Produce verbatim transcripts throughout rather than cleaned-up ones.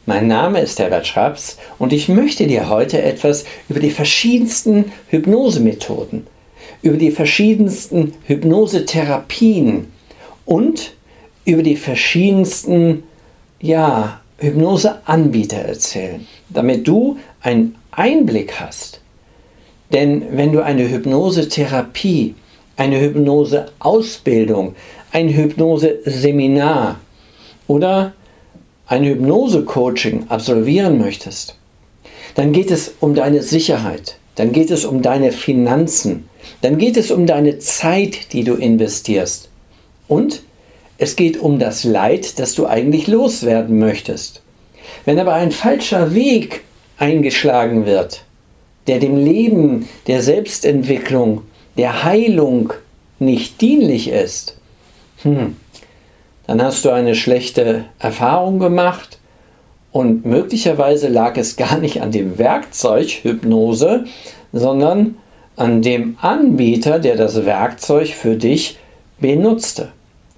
Mein Name ist Herbert Schraps und ich möchte dir heute etwas über die verschiedensten Hypnosemethoden, über die verschiedensten Hypnosetherapien und über die verschiedensten ja, Hypnoseanbieter erzählen, damit du einen Einblick hast. Denn wenn du eine Hypnosetherapie, eine Hypnoseausbildung, ein Hypnoseseminar oder ein Hypnose-Coaching absolvieren möchtest, dann geht es um deine Sicherheit, dann geht es um deine Finanzen, dann geht es um deine Zeit, die du investierst und es geht um das Leid, das du eigentlich loswerden möchtest. Wenn aber ein falscher Weg eingeschlagen wird, der dem Leben, der Selbstentwicklung, der Heilung nicht dienlich ist, hm, dann hast du eine schlechte Erfahrung gemacht und möglicherweise lag es gar nicht an dem Werkzeug Hypnose, sondern an dem Anbieter, der das Werkzeug für dich benutzte.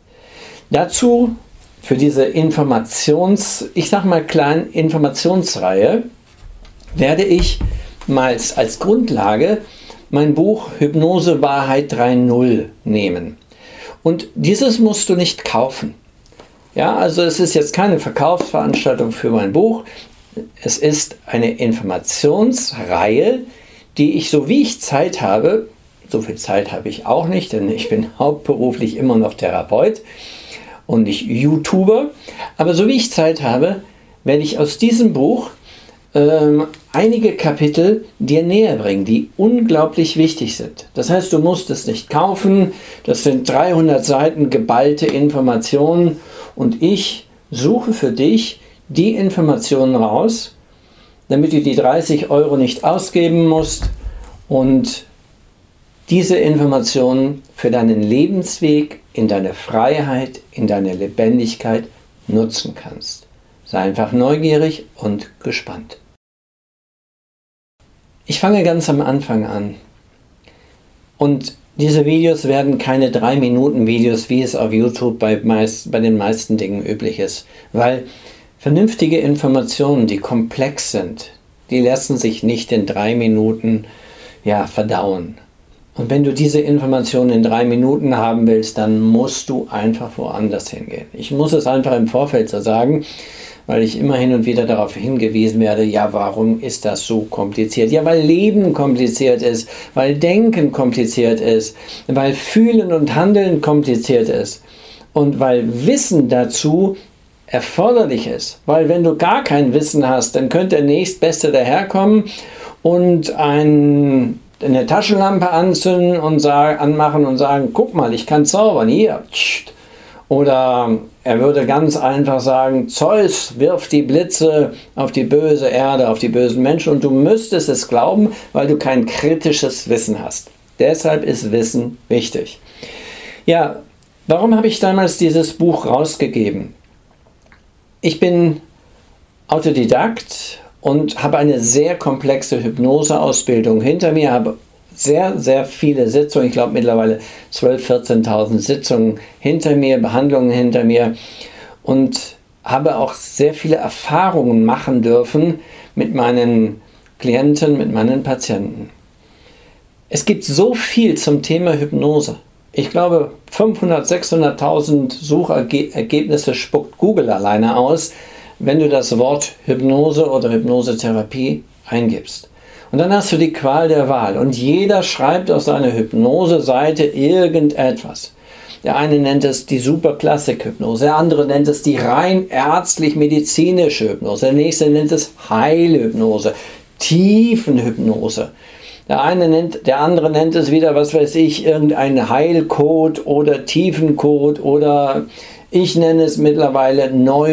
Dazu für diese Informations, ich sag mal kleinen Informationsreihe, werde ich mal als Grundlage mein Buch Hypnose Wahrheit drei Punkt null nehmen. Und dieses musst du nicht kaufen. Ja, also es ist jetzt keine Verkaufsveranstaltung für mein Buch. Es ist eine Informationsreihe, die ich, so wie ich Zeit habe, so viel Zeit habe ich auch nicht, denn ich bin hauptberuflich immer noch Therapeut und nicht YouTuber. Aber so wie ich Zeit habe, werde ich aus diesem Buch ähm, einige Kapitel dir näher bringen, die unglaublich wichtig sind. Das heißt, du musst es nicht kaufen. Das sind dreihundert Seiten geballte Informationen und ich suche für dich die Informationen raus, damit du die dreißig Euro nicht ausgeben musst und diese Informationen für deinen Lebensweg, in deine Freiheit, in deine Lebendigkeit nutzen kannst. Sei einfach neugierig und gespannt. Ich fange ganz am Anfang an. Und diese Videos werden keine drei Minuten Videos, wie es auf YouTube bei, meist, bei den meisten Dingen üblich ist. Weil vernünftige Informationen, die komplex sind, die lassen sich nicht in drei Minuten ja, verdauen. Und wenn du diese Informationen in drei Minuten haben willst, dann musst du einfach woanders hingehen. Ich muss es einfach im Vorfeld so sagen, weil ich immer hin und wieder darauf hingewiesen werde, ja, warum ist das so kompliziert? Ja, weil Leben kompliziert ist, weil Denken kompliziert ist, weil Fühlen und Handeln kompliziert ist und weil Wissen dazu erforderlich ist. Weil wenn du gar kein Wissen hast, dann könnte der Nächstbeste daherkommen und ein eine Taschenlampe anzünden und sagen, anmachen und sagen, guck mal, ich kann zaubern, hier. Oder er würde ganz einfach sagen, Zeus wirft die Blitze auf die böse Erde, auf die bösen Menschen und du müsstest es glauben, weil du kein kritisches Wissen hast. Deshalb ist Wissen wichtig. Ja, warum habe ich damals dieses Buch rausgegeben? Ich bin Autodidakt und habe eine sehr komplexe Hypnoseausbildung hinter mir, habe sehr, sehr viele Sitzungen, ich glaube mittlerweile zwölftausend, vierzehntausend Sitzungen hinter mir, Behandlungen hinter mir und habe auch sehr viele Erfahrungen machen dürfen mit meinen Klienten, mit meinen Patienten. Es gibt so viel zum Thema Hypnose. Ich glaube, fünfhundert, sechshunderttausend Suchergebnisse spuckt Google alleine aus, wenn du das Wort Hypnose oder Hypnosetherapie eingibst. Und dann hast du die Qual der Wahl und jeder schreibt auf seiner Hypnose-Seite irgendetwas. Der eine nennt es die Superklassik-Hypnose, der andere nennt es die rein ärztlich-medizinische Hypnose, der nächste nennt es Heilhypnose, Tiefenhypnose. Der eine nennt, der andere nennt es wieder, was weiß ich, irgendeinen Heilcode oder Tiefencode oder ich nenne es mittlerweile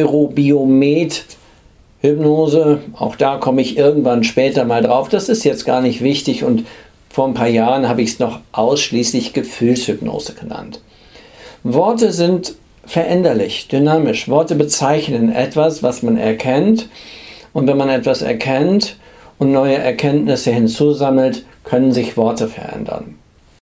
Neurobiomet-Hypnose. Auch da komme ich irgendwann später mal drauf. Das ist jetzt gar nicht wichtig und vor ein paar Jahren habe ich es noch ausschließlich Gefühlshypnose genannt. Worte sind veränderlich, dynamisch. Worte bezeichnen etwas, was man erkennt. Und wenn man etwas erkennt und neue Erkenntnisse hinzusammelt, können sich Worte verändern.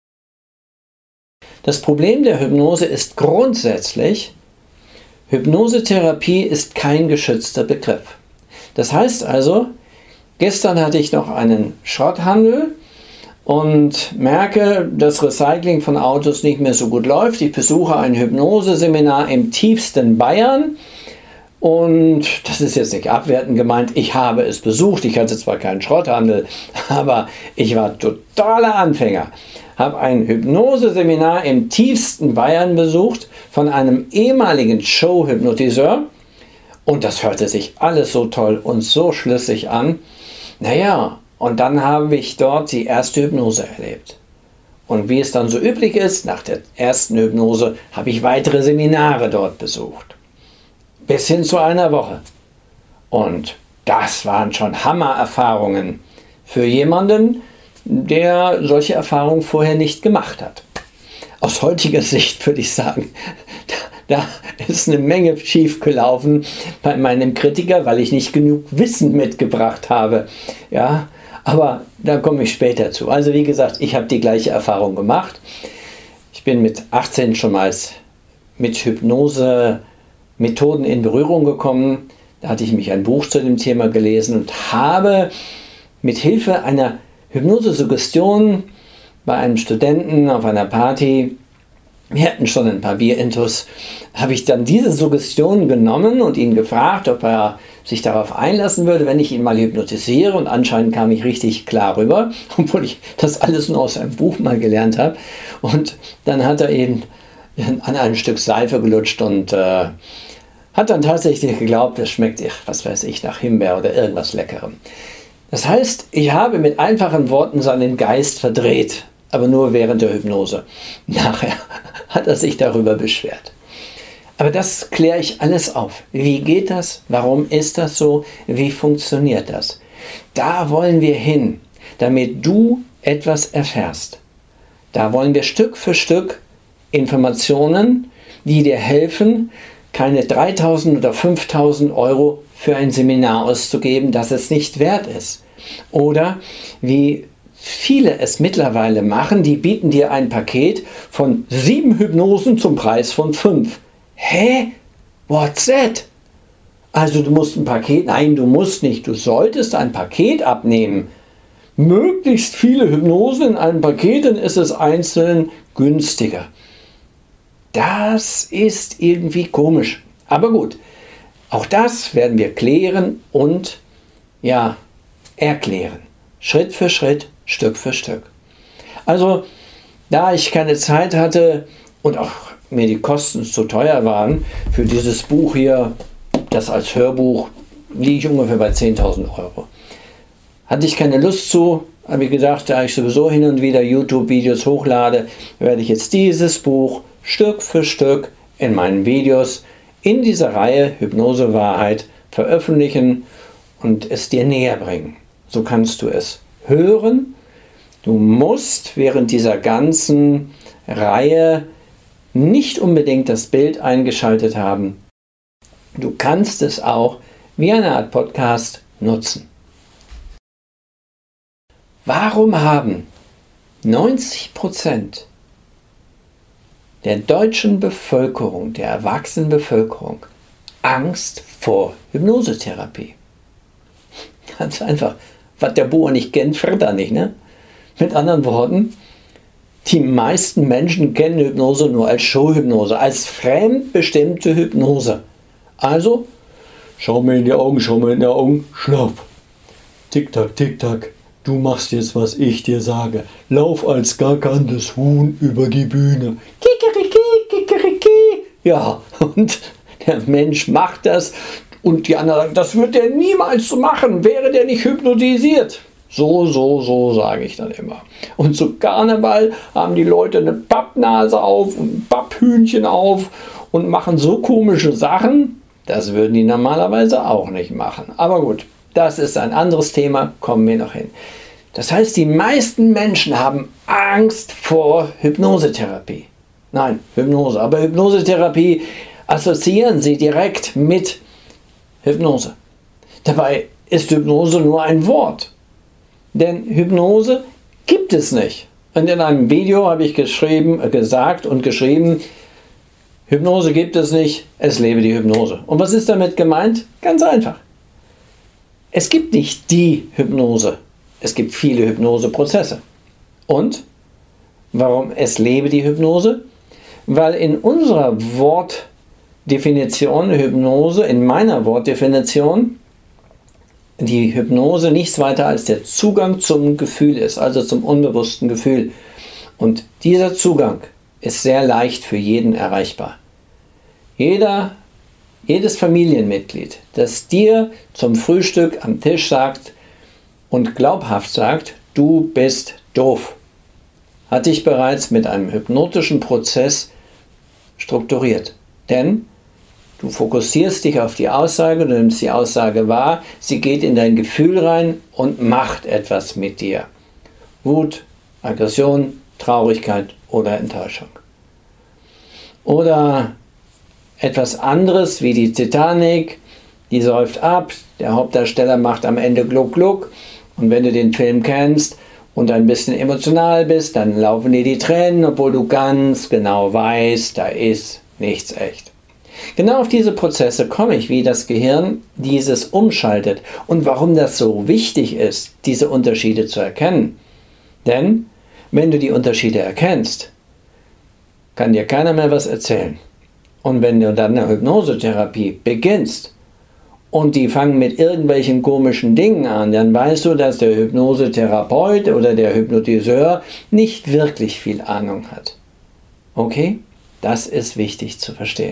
Das Problem der Hypnose ist grundsätzlich, Hypnosetherapie ist kein geschützter Begriff. Das heißt also, gestern hatte ich noch einen Schrotthandel und merke, dass Recycling von Autos nicht mehr so gut läuft. Ich besuche ein Hypnoseseminar im tiefsten Bayern. Und das ist jetzt nicht abwertend gemeint, ich habe es besucht, ich hatte zwar keinen Schrotthandel, aber ich war totaler Anfänger. Habe ein Hypnoseseminar im tiefsten Bayern besucht von einem ehemaligen Show-Hypnotiseur und das hörte sich alles so toll und so schlüssig an. Naja, und dann habe ich dort die erste Hypnose erlebt. Und wie es dann so üblich ist, nach der ersten Hypnose habe ich weitere Seminare dort besucht. Bis hin zu einer Woche. Und das waren schon Hammererfahrungen für jemanden, der solche Erfahrungen vorher nicht gemacht hat. Aus heutiger Sicht würde ich sagen, da, da ist eine Menge schief gelaufen bei meinem Kritiker, weil ich nicht genug Wissen mitgebracht habe. Ja, aber da komme ich später zu. Also wie gesagt, ich habe die gleiche Erfahrung gemacht. Ich bin mit achtzehn schon mal mit Hypnose Methoden in Berührung gekommen. Da hatte ich mich ein Buch zu dem Thema gelesen und habe mit Hilfe einer Hypnose-Suggestion bei einem Studenten auf einer Party, wir hatten schon ein paar Bierintus, habe ich dann diese Suggestion genommen und ihn gefragt, ob er sich darauf einlassen würde, wenn ich ihn mal hypnotisiere, und anscheinend kam ich richtig klar rüber, obwohl ich das alles nur aus einem Buch mal gelernt habe. Und dann hat er eben an ein Stück Seife gelutscht und äh, hat dann tatsächlich geglaubt, es schmeckt, was weiß ich, nach Himbeer oder irgendwas Leckerem. Das heißt, ich habe mit einfachen Worten seinen Geist verdreht, aber nur während der Hypnose. Nachher hat er sich darüber beschwert. Aber das kläre ich alles auf. Wie geht das? Warum ist das so? Wie funktioniert das? Da wollen wir hin, damit du etwas erfährst. Da wollen wir Stück für Stück Informationen, die dir helfen, keine dreitausend oder fünftausend Euro für ein Seminar auszugeben, das es nicht wert ist. Oder wie viele es mittlerweile machen, die bieten dir ein Paket von sieben Hypnosen zum Preis von fünf. Hä? What's that? Also du musst ein Paket, nein, du musst nicht, du solltest ein Paket abnehmen. Möglichst viele Hypnosen in einem Paket, dann ist es einzeln günstiger. Das ist irgendwie komisch. Aber gut, auch das werden wir klären und ja, erklären. Schritt für Schritt, Stück für Stück. Also, da ich keine Zeit hatte und auch mir die Kosten zu teuer waren, für dieses Buch hier, das als Hörbuch, liege ich ungefähr bei zehntausend Euro. Hatte ich keine Lust zu, habe ich gedacht, da ich sowieso hin und wieder YouTube-Videos hochlade, werde ich jetzt dieses Buch Stück für Stück in meinen Videos in dieser Reihe Hypnose Wahrheit veröffentlichen und es dir näher bringen. So kannst du es hören. Du musst während dieser ganzen Reihe nicht unbedingt das Bild eingeschaltet haben. Du kannst es auch wie eine Art Podcast nutzen. Warum haben neunzig Prozent der deutschen Bevölkerung, der erwachsenen Bevölkerung, Angst vor Hypnosetherapie? Ganz einfach. Was der Bauer nicht kennt, fritt er nicht, ne? Mit anderen Worten, die meisten Menschen kennen Hypnose nur als Showhypnose, als fremdbestimmte Hypnose. Also, schau mir in die Augen, schau mir in die Augen, schlaf. Tick-Tack, Tick-Tack, du machst jetzt, was ich dir sage. Lauf als gackerndes Huhn über die Bühne. Kikeriki, kikeriki. Ja, und der Mensch macht das. Und die anderen sagen, das wird der niemals so machen, wäre der nicht hypnotisiert. So, so, so, sage ich dann immer. Und zu Karneval haben die Leute eine Pappnase auf und ein Papphühnchen auf und machen so komische Sachen, das würden die normalerweise auch nicht machen. Aber gut, das ist ein anderes Thema, kommen wir noch hin. Das heißt, die meisten Menschen haben Angst vor Hypnosetherapie. Nein, Hypnose, aber Hypnosetherapie assoziieren sie direkt mit Hypnose. Dabei ist Hypnose nur ein Wort. Denn Hypnose gibt es nicht. Und in einem Video habe ich geschrieben, äh, gesagt und geschrieben, Hypnose gibt es nicht, es lebe die Hypnose. Und was ist damit gemeint? Ganz einfach. Es gibt nicht die Hypnose. Es gibt viele Hypnoseprozesse. Und warum es lebe die Hypnose? Weil in unserer Wortdefinition Hypnose, in meiner Wortdefinition, die Hypnose nichts weiter als der Zugang zum Gefühl ist, also zum unbewussten Gefühl. Und dieser Zugang ist sehr leicht für jeden erreichbar. Jeder, jedes Familienmitglied, das dir zum Frühstück am Tisch sagt und glaubhaft sagt, du bist doof, hat dich bereits mit einem hypnotischen Prozess strukturiert. Denn du fokussierst dich auf die Aussage, du nimmst die Aussage wahr, sie geht in dein Gefühl rein und macht etwas mit dir. Wut, Aggression, Traurigkeit oder Enttäuschung. Oder etwas anderes wie die Titanic, die säuft ab, der Hauptdarsteller macht am Ende Gluck Gluck und wenn du den Film kennst und ein bisschen emotional bist, dann laufen dir die Tränen, obwohl du ganz genau weißt, da ist nichts echt. Genau auf diese Prozesse komme ich, wie das Gehirn dieses umschaltet und warum das so wichtig ist, diese Unterschiede zu erkennen. Denn wenn du die Unterschiede erkennst, kann dir keiner mehr was erzählen. Und wenn du dann eine Hypnosetherapie beginnst und die fangen mit irgendwelchen komischen Dingen an, dann weißt du, dass der Hypnosetherapeut oder der Hypnotiseur nicht wirklich viel Ahnung hat. Okay? Das ist wichtig zu verstehen.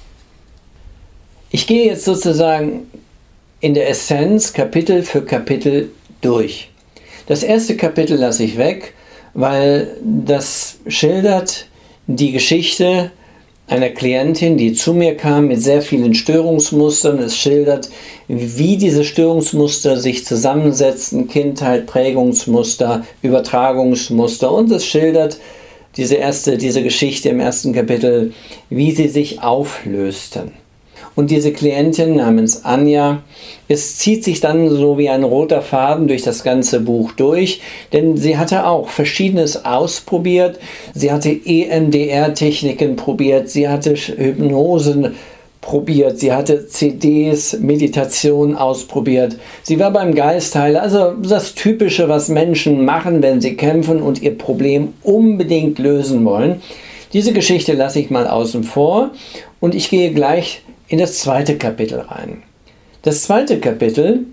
Ich gehe jetzt sozusagen in der Essenz Kapitel für Kapitel durch. Das erste Kapitel lasse ich weg, weil das schildert die Geschichte einer Klientin, die zu mir kam mit sehr vielen Störungsmustern. Es schildert, wie diese Störungsmuster sich zusammensetzen, Kindheit, Prägungsmuster, Übertragungsmuster, und es schildert diese, erste, diese Geschichte im ersten Kapitel, wie sie sich auflösten. Und diese Klientin namens Anja, es zieht sich dann so wie ein roter Faden durch das ganze Buch durch, denn sie hatte auch Verschiedenes ausprobiert. Sie hatte E M D R-Techniken probiert, sie hatte Hypnosen probiert, sie hatte C Ds, Meditation ausprobiert. Sie war beim Geistheiler, also das Typische, was Menschen machen, wenn sie kämpfen und ihr Problem unbedingt lösen wollen. Diese Geschichte lasse ich mal außen vor und ich gehe gleich in das zweite Kapitel rein. Das zweite Kapitel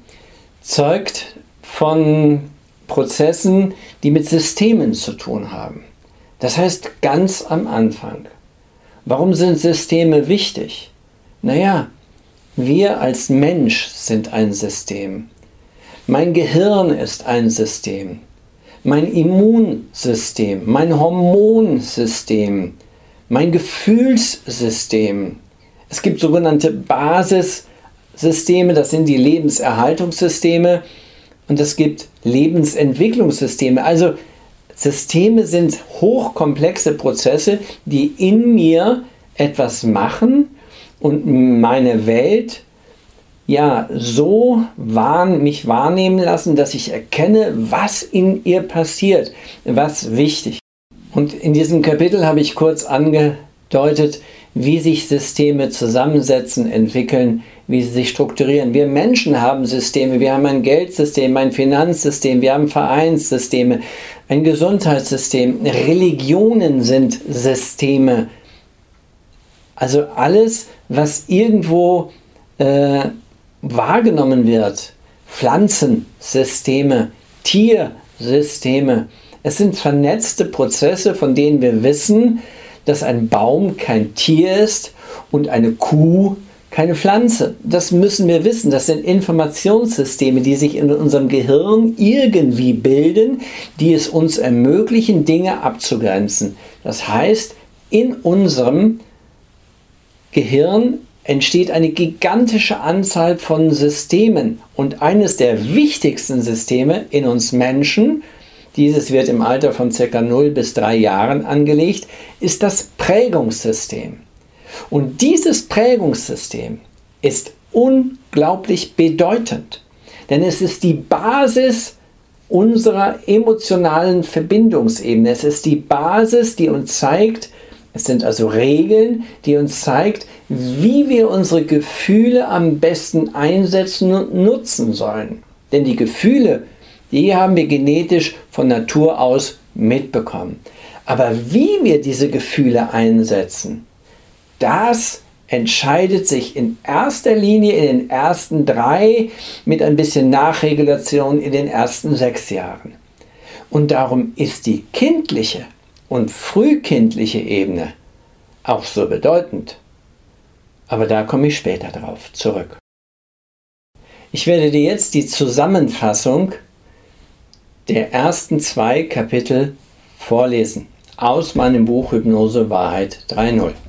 zeugt von Prozessen, die mit Systemen zu tun haben. Das heißt ganz am Anfang. Warum sind Systeme wichtig? Naja, wir als Mensch sind ein System. Mein Gehirn ist ein System. Mein Immunsystem, mein Hormonsystem, mein Gefühlssystem. Es gibt sogenannte Basissysteme, das sind die Lebenserhaltungssysteme, und es gibt Lebensentwicklungssysteme. Also Systeme sind hochkomplexe Prozesse, die in mir etwas machen und meine Welt ja so wahr, mich wahrnehmen lassen, dass ich erkenne, was in ihr passiert, was wichtig ist. Und in diesem Kapitel habe ich kurz angedeutet, wie sich Systeme zusammensetzen, entwickeln, wie sie sich strukturieren. Wir Menschen haben Systeme, wir haben ein Geldsystem, ein Finanzsystem, wir haben Vereinssysteme, ein Gesundheitssystem, Religionen sind Systeme. Also alles, was irgendwo äh, wahrgenommen wird, Pflanzensysteme, Tiersysteme, es sind vernetzte Prozesse, von denen wir wissen, dass ein Baum kein Tier ist und eine Kuh keine Pflanze. Das müssen wir wissen. Das sind Informationssysteme, die sich in unserem Gehirn irgendwie bilden, die es uns ermöglichen, Dinge abzugrenzen. Das heißt, in unserem Gehirn entsteht eine gigantische Anzahl von Systemen. Und eines der wichtigsten Systeme in uns Menschen, dieses wird im Alter von ca. null bis drei Jahren angelegt, ist das Prägungssystem. Und dieses Prägungssystem ist unglaublich bedeutend, denn es ist die Basis unserer emotionalen Verbindungsebene. Es ist die Basis, die uns zeigt, es sind also Regeln, die uns zeigt, wie wir unsere Gefühle am besten einsetzen und nutzen sollen. Denn die Gefühle, die haben wir genetisch von Natur aus mitbekommen. Aber wie wir diese Gefühle einsetzen, das entscheidet sich in erster Linie in den ersten drei, mit ein bisschen Nachregulation in den ersten sechs Jahren. Und darum ist die kindliche und frühkindliche Ebene auch so bedeutend. Aber da komme ich später drauf zurück. Ich werde dir jetzt die Zusammenfassung der ersten zwei Kapitel vorlesen aus meinem Buch Hypnose Wahrheit drei Punkt null.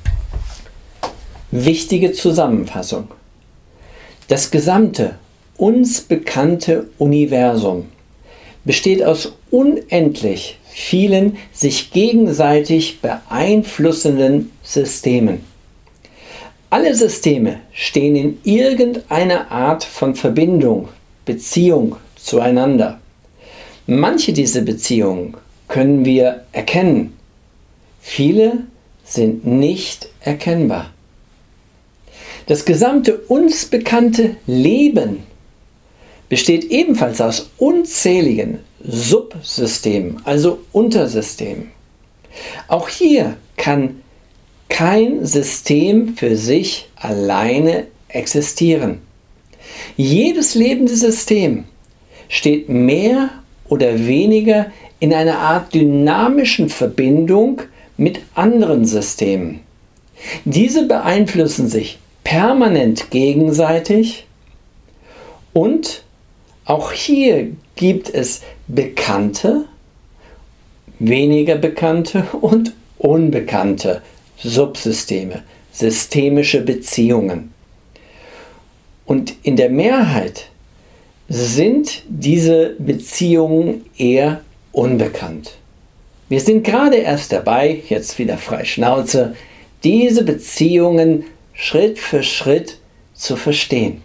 Wichtige Zusammenfassung. Das gesamte uns bekannte Universum besteht aus unendlich vielen sich gegenseitig beeinflussenden Systemen. Alle Systeme stehen in irgendeiner Art von Verbindung, Beziehung zueinander. Manche dieser Beziehungen können wir erkennen, viele sind nicht erkennbar. Das gesamte uns bekannte Leben besteht ebenfalls aus unzähligen Subsystemen, also Untersystemen. Auch hier kann kein System für sich alleine existieren. Jedes lebende System steht mehr oder weniger in einer Art dynamischen Verbindung mit anderen Systemen. Diese beeinflussen sich permanent gegenseitig und auch hier gibt es bekannte, weniger bekannte und unbekannte Subsysteme, systemische Beziehungen. Und in der Mehrheit sind diese Beziehungen eher unbekannt. Wir sind gerade erst dabei, jetzt wieder frei Schnauze, diese Beziehungen Schritt für Schritt zu verstehen.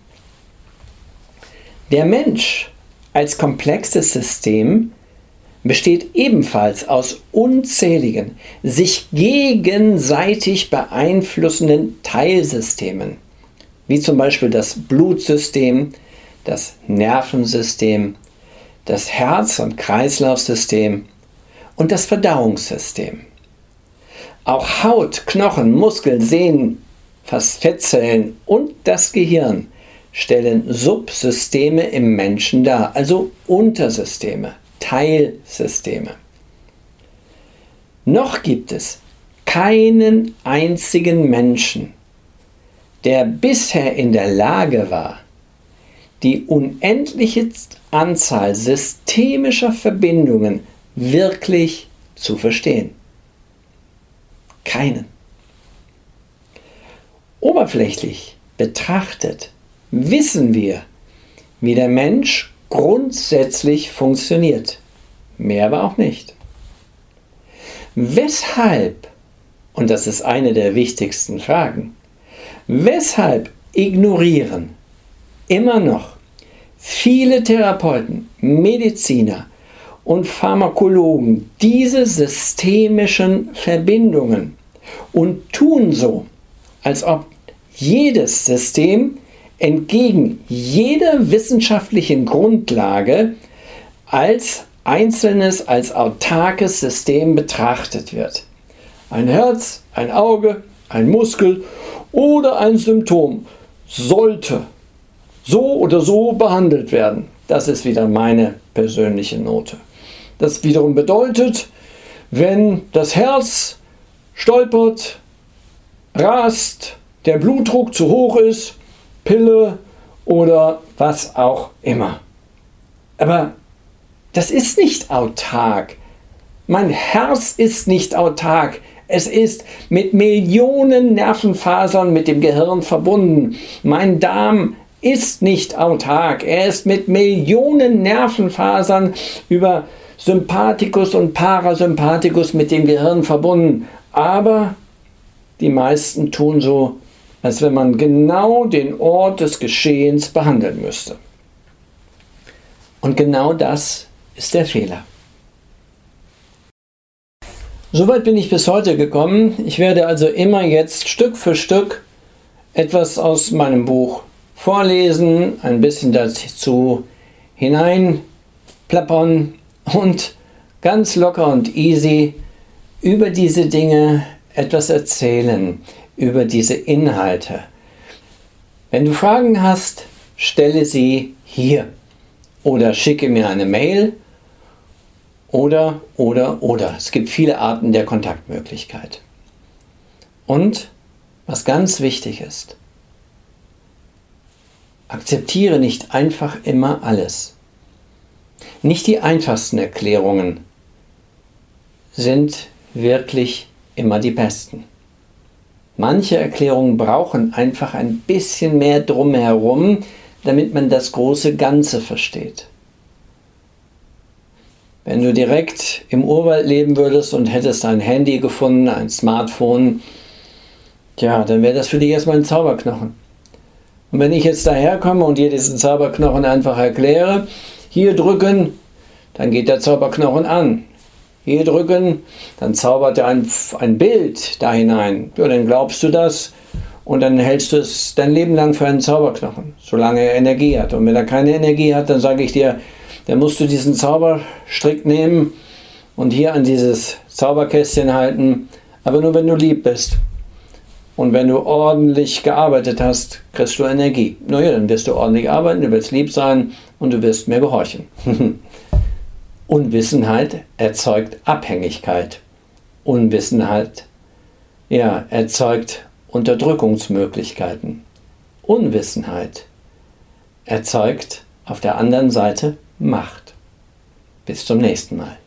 Der Mensch als komplexes System besteht ebenfalls aus unzähligen, sich gegenseitig beeinflussenden Teilsystemen, wie zum Beispiel das Blutsystem, das Nervensystem, das Herz- und Kreislaufsystem und das Verdauungssystem. Auch Haut, Knochen, Muskeln, Sehnen, fast Fettzellen und das Gehirn stellen Subsysteme im Menschen dar, also Untersysteme, Teilsysteme. Noch gibt es keinen einzigen Menschen, der bisher in der Lage war, die unendliche Anzahl systemischer Verbindungen wirklich zu verstehen. Keinen. Oberflächlich betrachtet wissen wir, wie der Mensch grundsätzlich funktioniert. Mehr aber auch nicht. Weshalb, und das ist eine der wichtigsten Fragen, weshalb ignorieren immer noch viele Therapeuten, Mediziner und Pharmakologen diese systemischen Verbindungen und tun so, als ob jedes System entgegen jeder wissenschaftlichen Grundlage als einzelnes, als autarkes System betrachtet wird. Ein Herz, ein Auge, ein Muskel oder ein Symptom sollte so oder so behandelt werden. Das ist wieder meine persönliche Note. Das wiederum bedeutet, wenn das Herz stolpert, rast, der Blutdruck zu hoch ist, Pille oder was auch immer. Aber das ist nicht autark. Mein Herz ist nicht autark. Es ist mit Millionen Nervenfasern mit dem Gehirn verbunden. Mein Darm ist nicht autark. Er ist mit Millionen Nervenfasern über Sympathikus und Parasympathikus mit dem Gehirn verbunden. Aber die meisten tun so, als wenn man genau den Ort des Geschehens behandeln müsste. Und genau das ist der Fehler. Soweit bin ich bis heute gekommen. Ich werde also immer jetzt Stück für Stück etwas aus meinem Buch vorlesen, ein bisschen dazu hineinplappern und ganz locker und easy über diese Dinge etwas erzählen, über diese Inhalte. Wenn du Fragen hast, stelle sie hier oder schicke mir eine Mail oder, oder, oder. Es gibt viele Arten der Kontaktmöglichkeit. Und was ganz wichtig ist, akzeptiere nicht einfach immer alles. Nicht die einfachsten Erklärungen sind wirklich immer die besten. Manche Erklärungen brauchen einfach ein bisschen mehr drumherum, damit man das große Ganze versteht. Wenn du direkt im Urwald leben würdest und hättest ein Handy gefunden, ein Smartphone, tja, dann wäre das für dich erstmal ein Zauberknochen. Und wenn ich jetzt daherkomme und dir diesen Zauberknochen einfach erkläre, hier drücken, dann geht der Zauberknochen an. Hier drücken, dann zaubert er ein, ein Bild da hinein. Ja, dann glaubst du das und dann hältst du es dein Leben lang für einen Zauberknochen, solange er Energie hat. Und wenn er keine Energie hat, dann sage ich dir, dann musst du diesen Zauberstrick nehmen und hier an dieses Zauberkästchen halten, aber nur wenn du lieb bist. Und wenn du ordentlich gearbeitet hast, kriegst du Energie. Naja, dann wirst du ordentlich arbeiten, du wirst lieb sein und du wirst mir gehorchen. Unwissenheit erzeugt Abhängigkeit. Unwissenheit, ja, erzeugt Unterdrückungsmöglichkeiten. Unwissenheit erzeugt auf der anderen Seite Macht. Bis zum nächsten Mal.